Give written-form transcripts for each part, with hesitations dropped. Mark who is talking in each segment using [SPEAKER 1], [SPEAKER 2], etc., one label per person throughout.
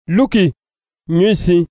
[SPEAKER 1] Luki nyuisi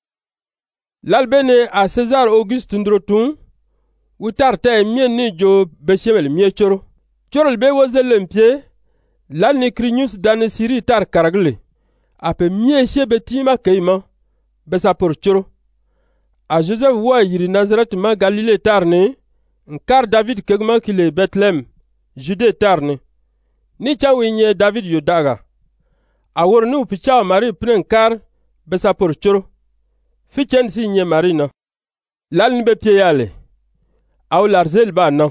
[SPEAKER 1] lalbene a César Auguste ndrotun wutarta mien ni jo beshemel miechoro chorol be wozelem pie lal ni krinyus dan siri tar karagle ape mieshe betima keima besa por choro a Joseph wa yiri Nazareth ma Galilée tarne nkar David kegma kile Bethlehem Jude tarne ni chawinye David yodaga awor nu picha Marie pren kar besa por choro fichen si nye Marina lal ni be pie yale aw larzel ba na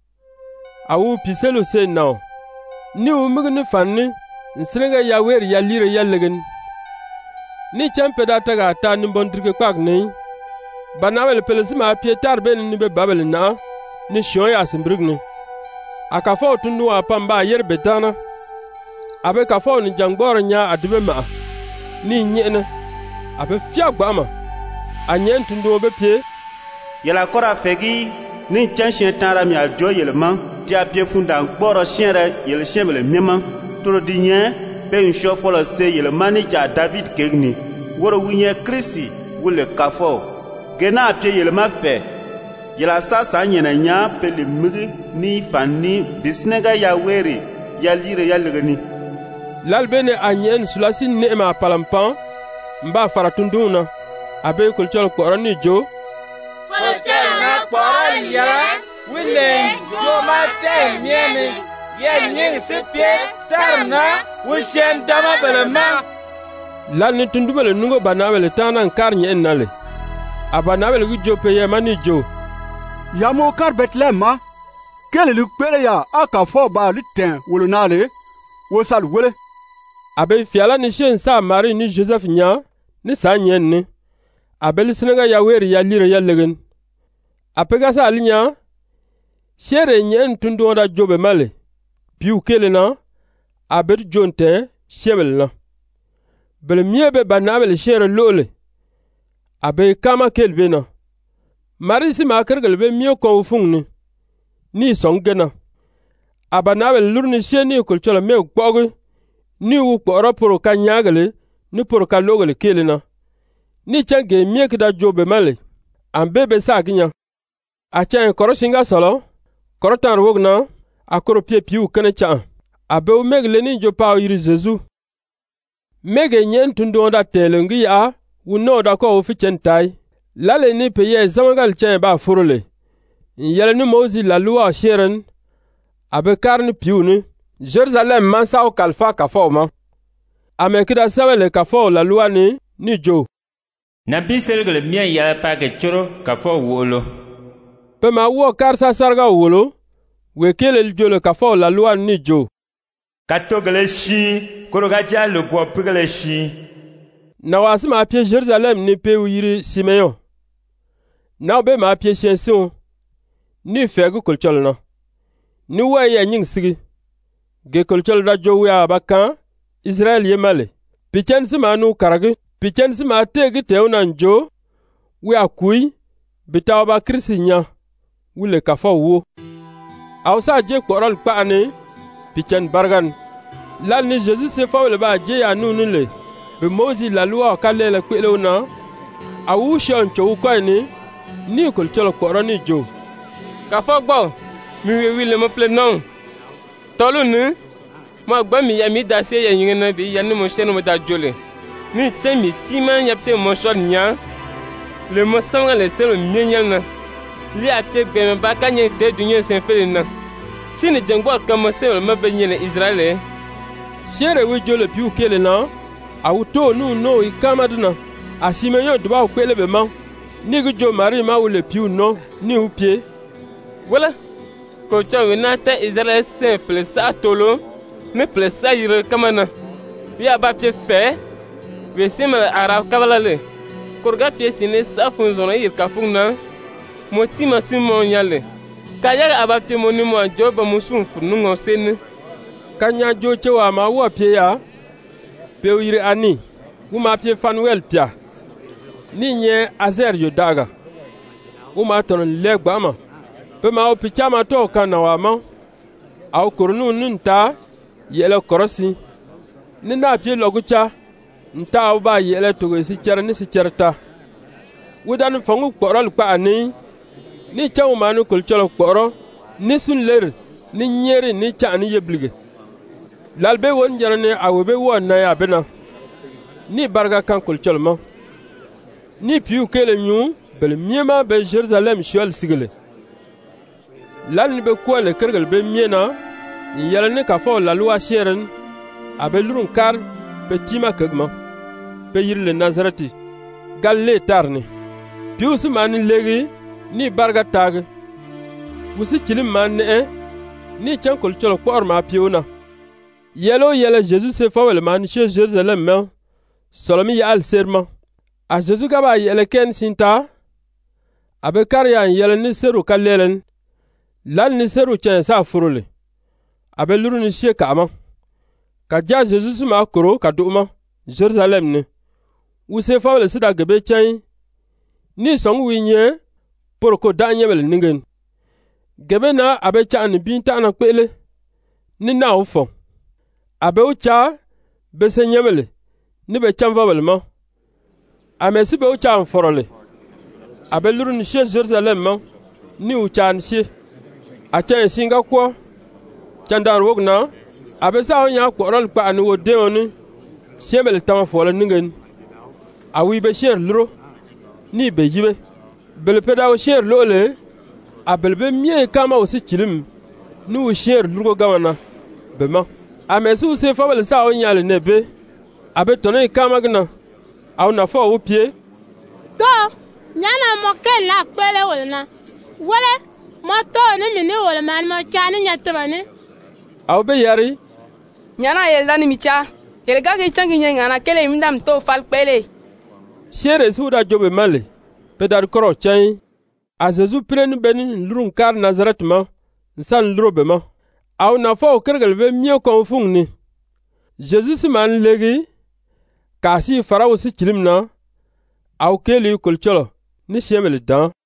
[SPEAKER 1] awu piselo se na ni umugni fanni nsrenga ya wer ya lire ya legen ni champeda taga ta ni bondrike kwak ni banawel pelesima pie tar ben ni be babel na ni shon ya simbrigni akafo tundu wa pamba yer betana abe kafo ni jangbor nya adibe ma ni nyene abe fia gbama anyen tundu be pie
[SPEAKER 2] yela kora fegi ni chanshen tara mi ajo yelma pia pie funda gboro shenre yel shemele mema toro dinye be nsho folo se yelma ni ja David kegni woro winye Kristi wule kafo gena pie yelma fe yela sasa nyena nya pele migi ni fanni bisnega ya weri ya lire ya legani
[SPEAKER 1] lalbene anyen sulasi neema palampan mba faratunduna abe kulchol koroni jo
[SPEAKER 3] na kpɔrɔ yɛrɛ wile joma tɛ miɛni yɛ nying sipie tarna wusɛn dama bɛlɛma.
[SPEAKER 1] lal ni tundubele nungo banawele tana nkar nye nale abanawele wijo peye mani jo
[SPEAKER 4] yamo kar Bethlehem ma kele lu pele ya aka fo ba liten wolo nale wo sal wole
[SPEAKER 1] abe fiala ni shen sa Marie ni Joseph nya ni sa nyen ni abel singa ya weri ya lire ya legen apega sa alinya shere nyen tundu da jobe male piu kele na abet jonte shebel na bel miebe banabel shere lole abe kama kelbe na marisi ma kergel be mio ko fungni ni songena abanabel lurni sheni kulchola me gbogu ni wu kporo poro kanyagale ni poro kalogale kele na ni change miek da jobe male ambebe sa ginya achen koroshinga solo korotan wogna akoro pie piu kene cha abe megle ni jo pa yiri Jesu mege nyen tundo da telengi ya wuno da ko ofichen tai lale ni peye zamangal chen ba furule yele ni mozi la loi sheren abe karni piu ni Jerusalem mansa o kalfa kafoma amekida sawele kafo la loi ni jo
[SPEAKER 5] na biselgele mien ya pa ke choro kafo wolo
[SPEAKER 1] pema wo karsa sarga wolo wekele jolo kafo la loi ni jo
[SPEAKER 5] katogele shi koroga ja le bo pigele shi
[SPEAKER 1] na wasima pie Jerusalem ni pe yiri Simeon na be ma pie shension ni fegu kulchol na ni wa ya nying sigi ge kulchol da jo ya bakan Israel yemale pichen sima nu karagi pichen sima tegi teuna njo wi akui bitaw ba krisinya wule kafo wo awsa je kporol kpaani pichen bargan lal ni Jesus se fawle ba je ya nunu le be mozi la loi kalele kwelona awu shon cho ko ni kol cholo koroni jo
[SPEAKER 6] kafo gbo mi wile mo plenon tolu ni mo gba mi ya mi da se ya yin na bi ya ni mo shenu mo da jole ni temi timan yapte mo shol nya le mo sanga le selo mienya li apte be ba kanye te dunye sen fele na sini jengbo kama selo mabe nyene Israel
[SPEAKER 1] shere wi jole piu kele na awuto nu no ikamadna asimenyo duba kwele be ma ni gujo Marie ma wule piu no ni upie
[SPEAKER 6] wala ko chawe na ta Israel simple sa tolo ne plesa yire kamana wi abapte fe we simala arab kabalale korga piesi ne safun zona yir kafuna motima sumo nyale kaya abapte monimo joba musun funu ngosene
[SPEAKER 1] kanya jo chewa ma wo pie ya pe yiri ani wuma pie Fanuel pia ni nye Azer yodaga wuma ton legbama pe ma o pichama to kana wa ma au kornu nunta yele korosi ni na pie logucha nta ba yele to si cer ni si certa wudan fangu kporol kpa ni chaw manu kul cholo kporo ni sun ler ni nyeri ni cha ni yeblige lalbe won jarane awbe won na ya bena ni barga kan kul cholma ni piu kele nyu bel miema be Jerusalem shol sigile lan be ko le kergal be miena yalane ka fo la loi sheren abelurun kar be tima kagma be yirle Nazareti galle tarni piu su man legi ni barga tag wusi chilim man ni chankol cholo kwar ma piuna yelo yele Jesus se fawel man chez Jerusalem men solomi ya al serma a Jesus gaba yele ken sinta abe karya yele ni seru kalelen lan ni seru chen sa furule abe luru ni sheka ama ka ja Jesus ma koro ka duma Jerusalem ne wuse fawel sida gabe chen ni song winye porko danyebel ningen gebe na abe cha ni binta na kwele ni na ufo abe ucha bese nyemele ni be chamvabel ma amesi be ucha mforole abe luru ni she Jerusalem ma ni ucha nshi acha singa ko chandar wogna abe sa onya kporol pa ni wode oni shemel tam fola ningen awi be sher luro ni be yibe bel pedaw sher lole abelbe mie kama osi chilim ni u sher luro gawana bema amesu se fabel sa onyale nebe abe tone kama gna au na fo wo pie
[SPEAKER 7] to nyana mo ken la pele wolna wala mo to ni mini wol man mo chani nyatbani
[SPEAKER 1] au be yari
[SPEAKER 8] nyana yelda ni micha yelga ke changi nyanga kele mindam to fal pele
[SPEAKER 1] shere suda jobe male pedar koro chay a Jesu pren benin lurun kar Nazaret ma nsan lurobe ma au na fo kergal ve mie kon fung ni Jesus man legi kasi farawo si chilimna au keli kulcholo ni shemel dan